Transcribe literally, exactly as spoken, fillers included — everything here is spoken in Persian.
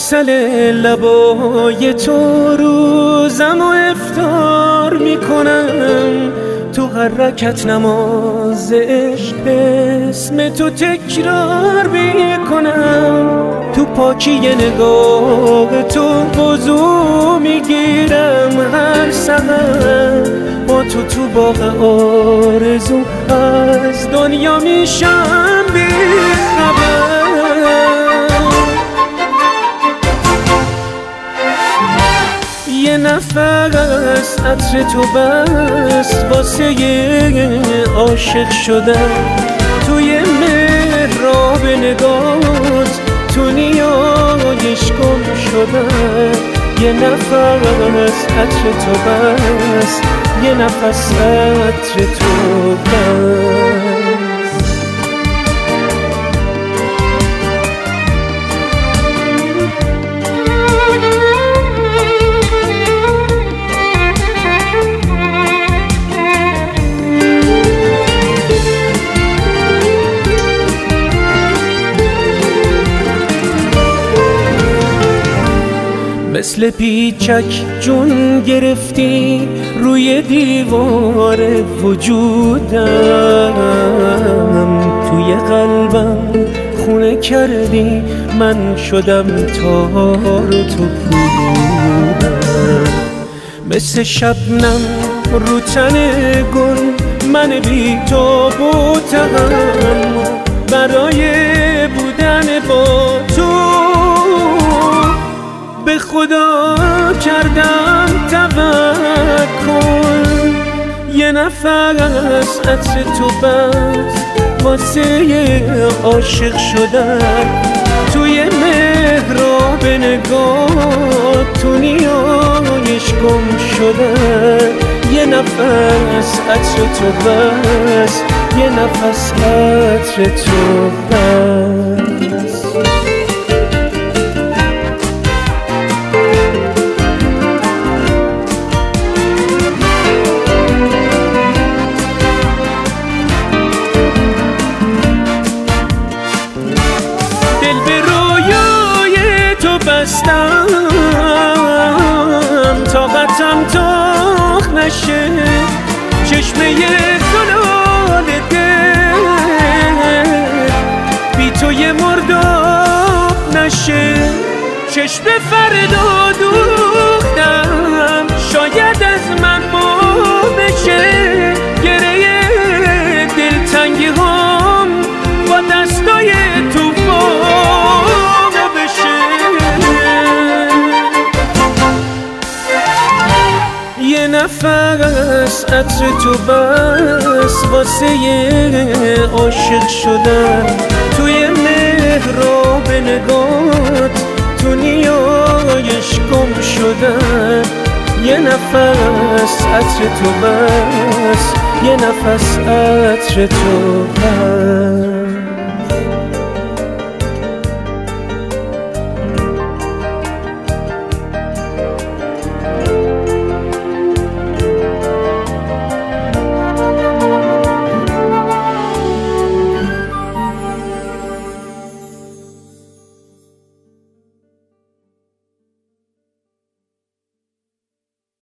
عسل لبای تو روزم و افطار میکنم، تو هر رکعت نماز عشق اسم تو تکرار میکنم، تو پاکی نگاه تو وضو میگیرم هر سحر، با تو تو باغ آرزو از دنیا میشم بی‌خبر. یه نفس عطر تو بس واسه عاشق شدن، توی محراب نگات تو نیایش گم شدن. یه نفس عطر تو بس، یه نفس عطر تو بس. مثل پیچک جون گرفتی روی دیوار وجودم، توی قلبم خونه کردی، من شدم تار و تو پودم. مثل شبنم رو تن گل من بی تو بودم، برای بودن با تو به خدا کردم توکل. یه نفس عطر تو بس واسه عاشق شدن، توی محراب نگاه تو نیایش گم شدن. یه نفس عطر تو بس، یه نفس عطر تو بس. طاقتم تاخ نشه، چشمه زلال دل بی تو یه مرداب نشه. چشم فردا دوختم، شاید از من ما بشه، گره دلتنگی هم با دستای تو یه نفس عطر تو بس واسه عاشق شدن، توی محراب نگات تو نیایش گم شدن. یه نفس عطر تو بس، یه نفس عطر تو بس.